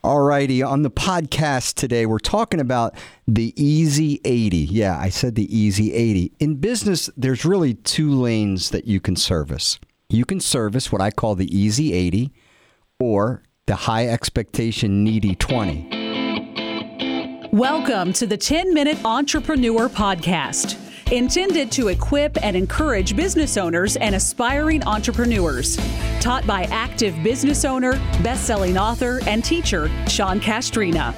All righty, on the podcast today, we're talking about the Easy 80. Yeah, I said the Easy 80. In business, there's really two lanes that you can service. You can service what I call the Easy 80 or the high expectation needy 20. Welcome to the 10-Minute Entrepreneur Podcast, intended to equip and encourage business owners and aspiring entrepreneurs. Taught by active business owner, best-selling author, and teacher, Sean Castrina.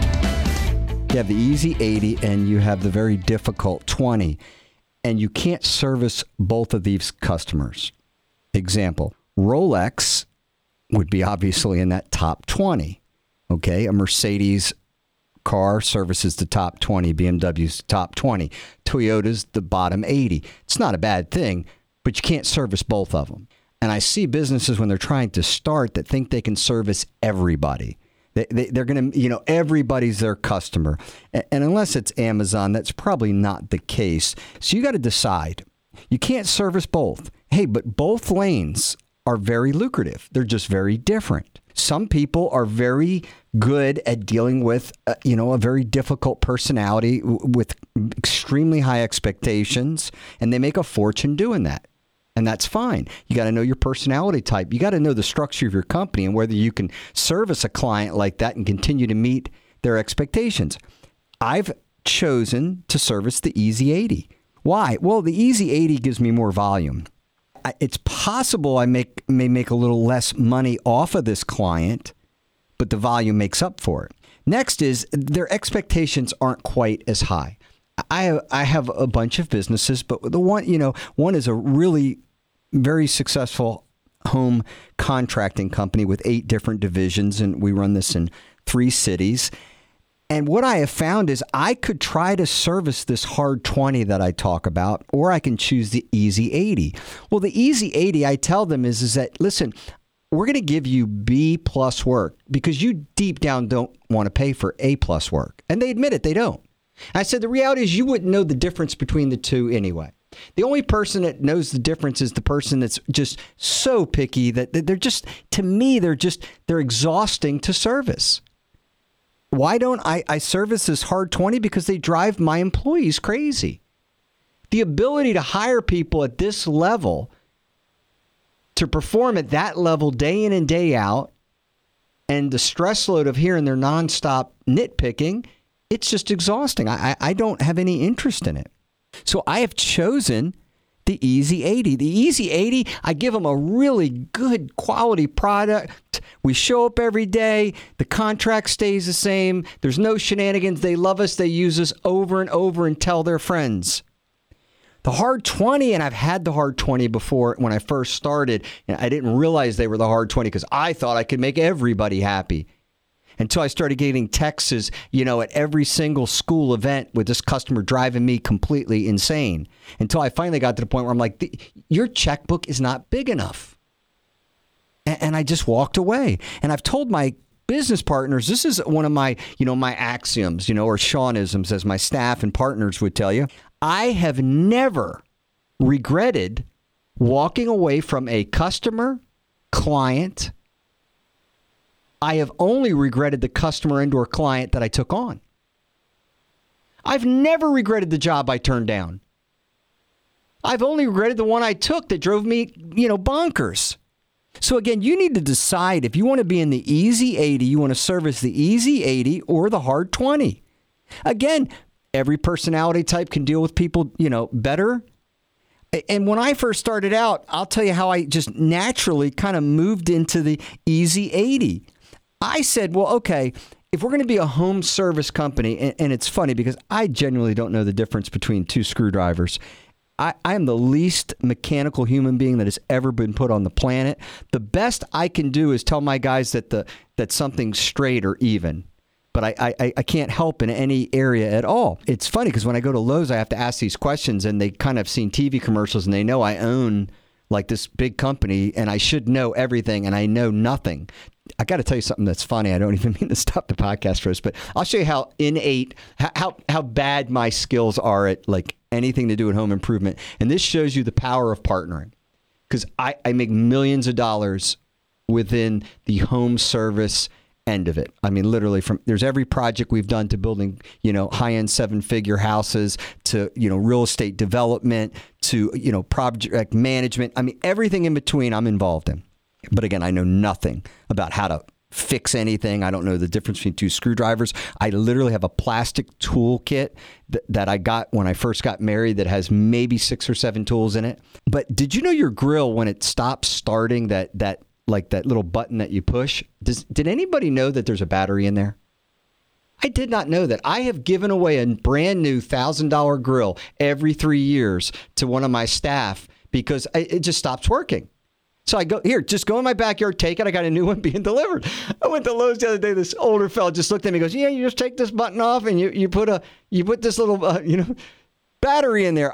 You have the Easy 80 and you have the very difficult 20, and you can't service both of these customers. Example, Rolex would be obviously in that top 20. Okay, a Mercedes car services the top 20, BMW's the top 20, Toyota's the bottom 80. It's not a bad thing, but you can't service both of them. And I see businesses when they're trying to start that think they can service everybody. They're going to, everybody's their customer. And unless it's Amazon, that's probably not the case. So you got to decide. You can't service both. Hey, but both lanes are very lucrative. They're just very different. Some people are very good at dealing with, a very difficult personality with extremely high expectations, and they make a fortune doing that. And that's fine. You got to know your personality type. You got to know the structure of your company and whether you can service a client like that and continue to meet their expectations. I've chosen to service the Easy 80. Why? Well, the Easy 80 gives me more volume. It's possible I may make a little less money off of this client, but the volume makes up for it. Next is their expectations aren't quite as high. I have a bunch of businesses, but the one is a really very successful home contracting company with 8 different divisions, and we run this in 3 cities. And what I have found is I could try to service this hard 20 that I talk about, or I can choose the Easy 80. Well, the Easy 80, I tell them is that, listen, we're going to give you B plus work because you deep down don't want to pay for A plus work. And they admit it, they don't. I said, the reality is you wouldn't know the difference between the two anyway. The only person that knows the difference is the person that's just so picky that they're just, to me, they're exhausting to service. Why don't I service this hard 20? Because they drive my employees crazy. The ability to hire people at this level to perform at that level day in and day out, and the stress load of hearing their nonstop nitpicking, it's just exhausting. I don't have any interest in it. So I have chosen the Easy 80. The Easy 80, I give them a really good quality product. We show up every day. The contract stays the same. There's no shenanigans. They love us. They use us over and over and tell their friends. The hard 20, and I've had the hard 20 before when I first started. And I didn't realize they were the hard 20 because I thought I could make everybody happy. Until I started getting texts, at every single school event with this customer driving me completely insane. Until I finally got to the point where I'm like, your checkbook is not big enough. And I just walked away. And I've told my business partners, this is one of my, my axioms, or Seanisms, as my staff and partners would tell you. I have never regretted walking away from a customer, client. I have only regretted the customer and or client that I took on. I've never regretted the job I turned down. I've only regretted the one I took that drove me, bonkers. So again, you need to decide if you want to be in the Easy 80, you want to service the Easy 80 or the hard 20. Again, every personality type can deal with people, better. And when I first started out, I'll tell you how I just naturally kind of moved into the Easy 80. I said, well, okay, if we're going to be a home service company, and it's funny because I genuinely don't know the difference between 2 screwdrivers. I am the least mechanical human being that has ever been put on the planet. The best I can do is tell my guys that something's straight or even. But I can't help in any area at all. It's funny because when I go to Lowe's, I have to ask these questions, and they kind of seen TV commercials, and they know I own like this big company, and I should know everything, and I know nothing. I got to tell you something that's funny. I don't even mean to stop the podcast for us, but I'll show you how innate, how bad my skills are at like anything to do with home improvement. And this shows you the power of partnering, because I make millions of dollars within the home service end of it. I mean, literally there's every project we've done to building, high-end 7-figure houses to, real estate development to, project management. I mean, everything in between I'm involved in. But again, I know nothing about how to fix anything. I don't know the difference between 2 screwdrivers. I literally have a plastic toolkit that I got when I first got married that has maybe 6 or 7 tools in it. But did you know your grill, when it stops starting, that little button that you push, did anybody know that there's a battery in there? I did not know that. I have given away a brand new $1,000 grill every 3 years to one of my staff because it just stops working. So I go, here, just go in my backyard, take it. I got a new one being delivered. I went to Lowe's the other day. This older fella just looked at me and goes, yeah, you just take this button off and you put this little, battery in there.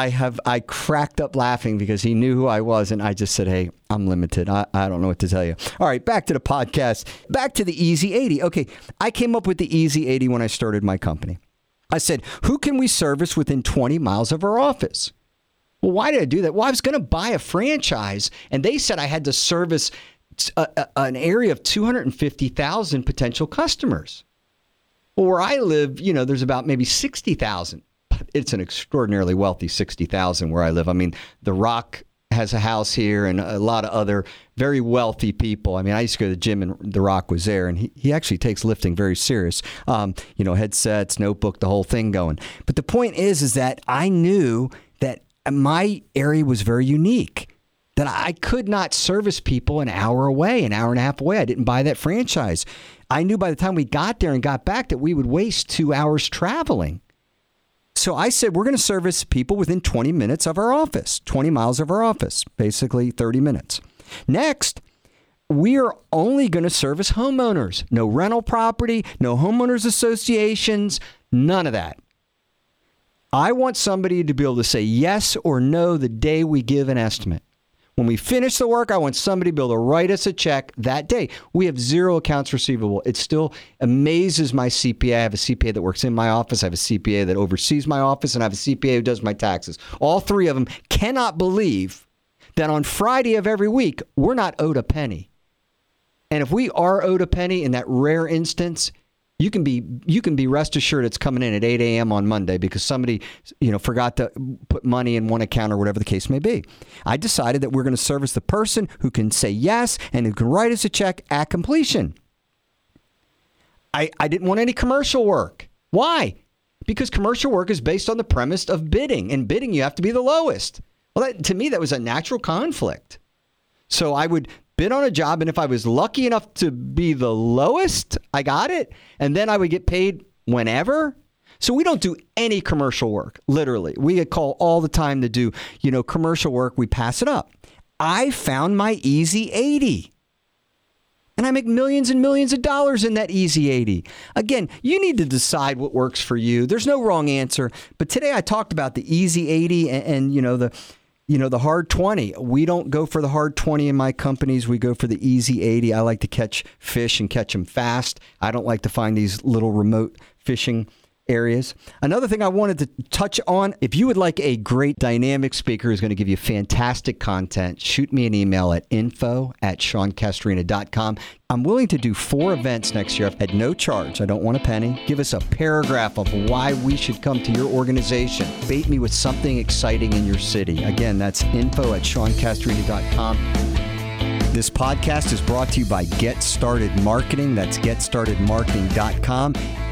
I cracked up laughing because he knew who I was. And I just said, hey, I'm limited. I don't know what to tell you. All right, back to the podcast, back to the Easy 80. Okay, I came up with the Easy 80 when I started my company. I said, who can we service within 20 miles of our office? Well, why did I do that? Well, I was going to buy a franchise, and they said I had to service an area of 250,000 potential customers. Well, where I live, there's about maybe 60,000. It's an extraordinarily wealthy 60,000 where I live. I mean, The Rock has a house here and a lot of other very wealthy people. I mean, I used to go to the gym and The Rock was there, and he actually takes lifting very serious. Headsets, notebook, the whole thing going. But the point is that I knew that my area was very unique, that I could not service people an hour away, an hour and a half away. I didn't buy that franchise. I knew by the time we got there and got back that we would waste 2 hours traveling. So I said, we're going to service people within 20 minutes of our office, 20 miles of our office, basically 30 minutes. Next, we are only going to service homeowners. No rental property, no homeowners associations, none of that. I want somebody to be able to say yes or no the day we give an estimate. When we finish the work, I want somebody to be able to write us a check that day. We have 0 accounts receivable. It still amazes my CPA. I have a CPA that works in my office. I have a CPA that oversees my office, and I have a CPA who does my taxes. All 3 of them cannot believe that on Friday of every week, we're not owed a penny. And if we are owed a penny in that rare instance, you can be rest assured it's coming in at 8 a.m. on Monday because somebody, forgot to put money in one account or whatever the case may be. I decided that we're going to service the person who can say yes and who can write us a check at completion. I didn't want any commercial work. Why? Because commercial work is based on the premise of bidding. And bidding, you have to be the lowest. Well, to me, that was a natural conflict. So I would bid on a job, and if I was lucky enough to be the lowest, I got it, and then I would get paid whenever. So we don't do any commercial work, literally. We get called all the time to do, commercial work. We pass it up. I found my Easy 80. And I make millions and millions of dollars in that Easy 80. Again, you need to decide what works for you. There's no wrong answer. But today I talked about the Easy 80 and the hard 20. We don't go for the hard 20 in my companies. We go for the Easy 80. I like to catch fish and catch them fast. I don't like to find these little remote fishing areas. Another thing I wanted to touch on, if you would like a great dynamic speaker who's going to give you fantastic content, shoot me an email at info@SeanCastorina.com. I'm willing to do 4 events next year at no charge. I don't want a penny. Give us a paragraph of why we should come to your organization. Bait me with something exciting in your city. Again, that's info@SeanCastorina.com. This podcast is brought to you by Get Started Marketing. That's GetStartedMarketing.com.